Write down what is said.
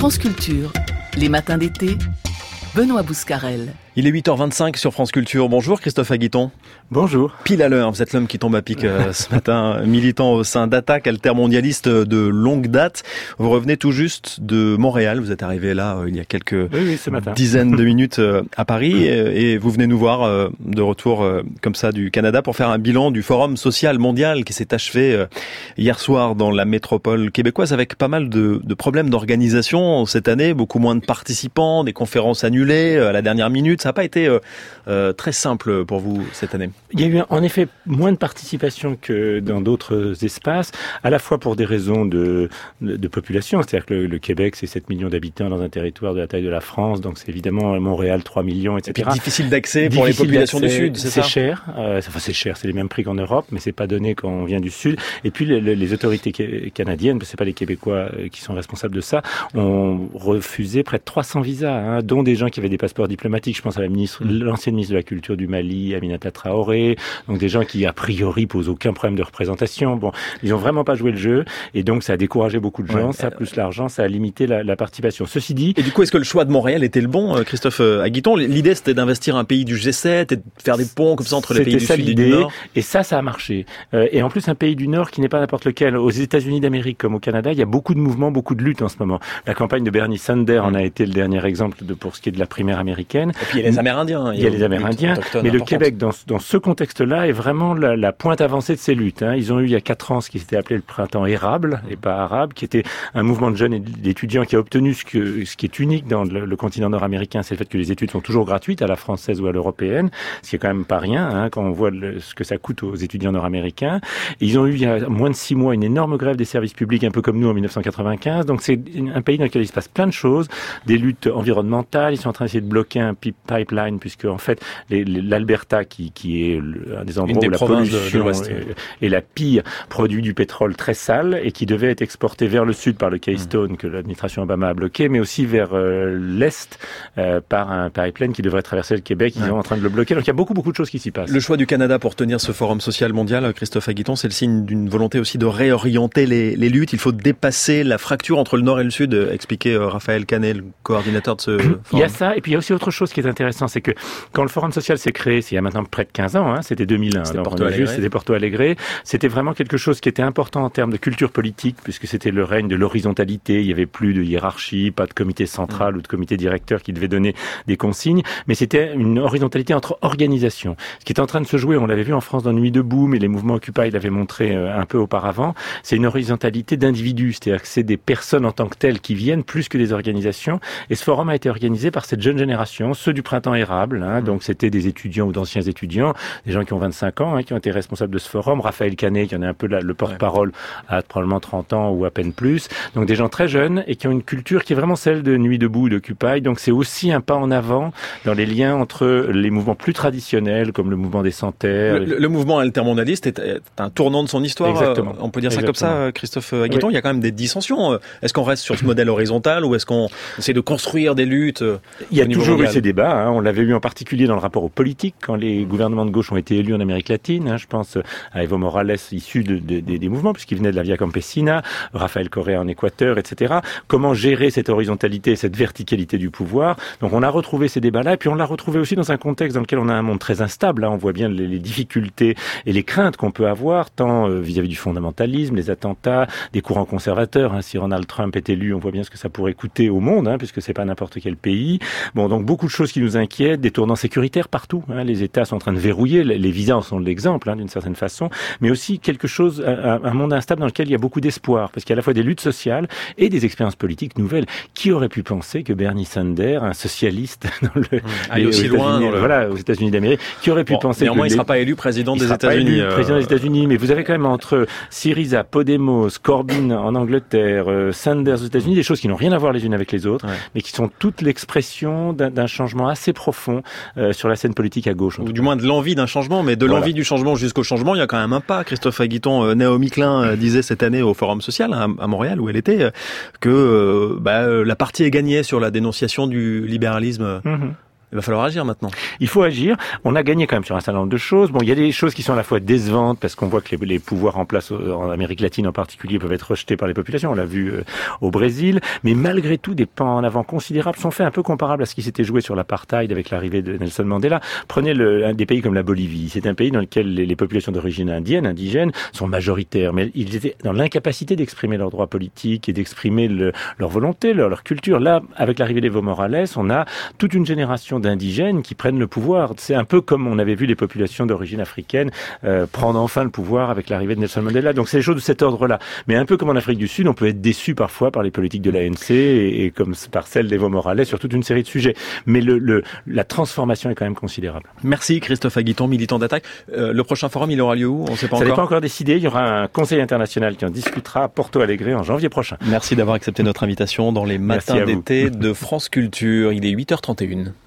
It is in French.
France Culture, les matins d'été, Benoît Bouscarel. Il est 8h25 sur France Culture. Bonjour Christophe Aguiton. Bonjour. Pile à l'heure, vous êtes l'homme qui tombe à pic ce matin, militant au sein d'Attaque, altermondialiste de longue date. Vous revenez tout juste de Montréal, vous êtes arrivé là il y a quelques dizaines de minutes à Paris et vous venez nous voir de retour comme ça du Canada pour faire un bilan du Forum social mondial qui s'est achevé hier soir dans la métropole québécoise avec pas mal de problèmes d'organisation cette année, beaucoup moins de participants, des conférences annulées à la dernière minute. Ça n'a pas été très simple pour vous cette année. Il y a eu en effet moins de participation que dans d'autres espaces, à la fois pour des raisons de population, c'est-à-dire que le Québec c'est 7 millions d'habitants dans un territoire de la taille de la France, donc c'est évidemment Montréal 3 millions, etc. Et puis difficile d'accès pour les populations du Sud, c'est ça ? C'est cher, c'est cher, c'est les mêmes prix qu'en Europe, mais c'est pas donné quand on vient du Sud. Et puis les autorités canadiennes, c'est pas les Québécois qui sont responsables de ça, ont refusé près de 300 visas, dont des gens qui avaient des passeports diplomatiques. Je pense à l'ancienne ministre de la Culture du Mali, Aminata Traoré, donc des gens qui a priori posent aucun problème de représentation. Bon, ils ont vraiment pas joué le jeu et donc ça a découragé beaucoup de gens. Ça plus l'argent, ça a limité la participation. Ceci dit, et du coup, est-ce que le choix de Montréal était le bon, Christophe Aguiton ? L'idée c'était d'investir un pays du G7 et de faire des ponts comme ça entre les pays du Sud et du Nord. Et ça a marché. Et en plus, un pays du Nord qui n'est pas n'importe lequel. Aux États-Unis d'Amérique comme au Canada, il y a beaucoup de mouvements, beaucoup de luttes en ce moment. La campagne de Bernie Sanders en a été le dernier exemple pour ce qui est de la primaire américaine. Et puis il y a les Amérindiens. Il y a les Amérindiens, mais le Québec, dans ce contexte-là, est vraiment la pointe avancée de ces luttes. Ils ont eu il y a 4 ans ce qui s'était appelé le printemps érable, et pas arabe, qui était un mouvement de jeunes et d'étudiants qui a obtenu ce qui est unique dans le continent nord-américain, c'est le fait que les études sont toujours gratuites à la française ou à l'européenne, ce qui est quand même pas rien quand on voit ce que ça coûte aux étudiants nord-américains. Et ils ont eu il y a moins de 6 mois une énorme grève des services publics, un peu comme nous en 1995. Donc c'est un pays dans lequel il se passe plein de choses, des luttes environnementales. Ils sont en train d'essayer de bloquer un pipeline puisque en fait l'Alberta qui est un des endroits où la pollution est la pire, produit du pétrole très sale et qui devait être exporté vers le sud par le Keystone que l'administration Obama a bloqué, mais aussi vers l'est par un pipeline qui devrait traverser le Québec. Ils sont en train de le bloquer. Donc il y a beaucoup de choses qui s'y passent. Le choix du Canada pour tenir ce forum social mondial, Christophe Aguiton, c'est le signe d'une volonté aussi de réorienter les luttes. Il faut dépasser la fracture entre le Nord et le Sud, expliquait Raphaël Canet, le coordinateur de ce forum. Il y a ça, et puis il y a aussi autre chose qui est intéressant, c'est que quand le forum social s'est créé, c'est il y a maintenant près de 15 ans, c'était 2001, c'était Porto Alegre, c'était vraiment quelque chose qui était important en termes de culture politique, puisque c'était le règne de l'horizontalité, il y avait plus de hiérarchie, pas de comité central ou de comité directeur qui devait donner des consignes, mais c'était une horizontalité entre organisations. Ce qui est en train de se jouer, on l'avait vu en France dans Nuit debout, mais les mouvements Occupy l'avaient montré un peu auparavant, c'est une horizontalité d'individus, c'est-à-dire que c'est des personnes en tant que telles qui viennent plus que des organisations, et ce forum a été organisé par cette jeune génération, ceux du printemps érable, donc c'était des étudiants ou d'anciens étudiants, des gens qui ont 25 ans, qui ont été responsables de ce forum. Raphaël Canet, qui en est un peu le porte-parole, a probablement 30 ans ou à peine plus. Donc des gens très jeunes et qui ont une culture qui est vraiment celle de Nuit debout ou d'Occupy. Donc c'est aussi un pas en avant dans les liens entre les mouvements plus traditionnels, comme le mouvement des Sans-Terre. Le mouvement altermondialiste est un tournant de son histoire. Exactement. On peut dire ça comme ça, Christophe Aguiton. Oui. Il y a quand même des dissensions. Est-ce qu'on reste sur ce modèle horizontal ou est-ce qu'on essaie de construire des luttes Il y a toujours eu ces débats. On l'avait eu en particulier dans le rapport aux politiques, quand les gouvernements de gauche ont été élus en Amérique latine. Je pense à Evo Morales, issu des mouvements, puisqu'il venait de la Via Campesina, Rafael Correa en Équateur, etc. Comment gérer cette horizontalité, cette verticalité du pouvoir. Donc on a retrouvé ces débats-là, et puis on l'a retrouvé aussi dans un contexte dans lequel on a un monde très instable. On voit bien les difficultés et les craintes qu'on peut avoir, tant vis-à-vis du fondamentalisme, les attentats, des courants conservateurs. Si Donald Trump est élu, on voit bien ce que ça pourrait coûter au monde, puisque c'est pas n'importe quel pays. Bon, donc beaucoup de choses qui nous inquiètent, des tournants sécuritaires partout. Les États sont en train de verrouiller, les visas en sont l'exemple, d'une certaine façon, mais aussi quelque chose, un monde instable dans lequel il y a beaucoup d'espoir, parce qu'il y a à la fois des luttes sociales et des expériences politiques nouvelles. Qui aurait pu penser que Bernie Sanders, un socialiste aussi loin aux États-Unis d'Amérique, qui aurait pu penser néanmoins il ne sera pas élu président des États-Unis. Président des États-Unis, mais vous avez quand même entre Syriza, Podemos, Corbyn en Angleterre, Sanders aux États-Unis, des choses qui n'ont rien à voir les unes avec les autres, mais qui sont toutes l'expression d'un changement assez profond sur la scène politique à gauche. Ou du moins de l'envie d'un changement, mais de l'envie du changement jusqu'au changement, il y a quand même un pas. Christophe Aguiton, Naomi Klein disait cette année au Forum Social à Montréal, où elle était, que la partie est gagnée sur la dénonciation du libéralisme. Il va falloir agir maintenant. Il faut agir. On a gagné quand même sur un certain nombre de choses. Bon, il y a des choses qui sont à la fois décevantes parce qu'on voit que les pouvoirs en place en Amérique latine en particulier peuvent être rejetés par les populations. On l'a vu au Brésil. Mais malgré tout, des pas en avant considérables sont faits un peu comparables à ce qui s'était joué sur l'apartheid avec l'arrivée de Nelson Mandela. Prenez un des pays comme la Bolivie. C'est un pays dans lequel les populations d'origine indigène sont majoritaires, mais ils étaient dans l'incapacité d'exprimer leurs droits politiques et d'exprimer leur volonté, leur culture. Là, avec l'arrivée d'Evo Morales, on a toute une génération d'indigènes qui prennent le pouvoir. C'est un peu comme on avait vu les populations d'origine africaine prendre enfin le pouvoir avec l'arrivée de Nelson Mandela. Donc c'est des choses de cet ordre-là. Mais un peu comme en Afrique du Sud, on peut être déçu parfois par les politiques de l'ANC et comme par celle d'Evo Morales sur toute une série de sujets. Mais la transformation est quand même considérable. Merci Christophe Aguiton, militant d'Attaque. Le prochain forum, il aura lieu où? On ne sait pas encore. Ça n'est pas encore décidé. Il y aura un conseil international qui en discutera à Porto Alegre en janvier prochain. Merci d'avoir accepté notre invitation dans les matins d'été de France Culture. Il est 8h31.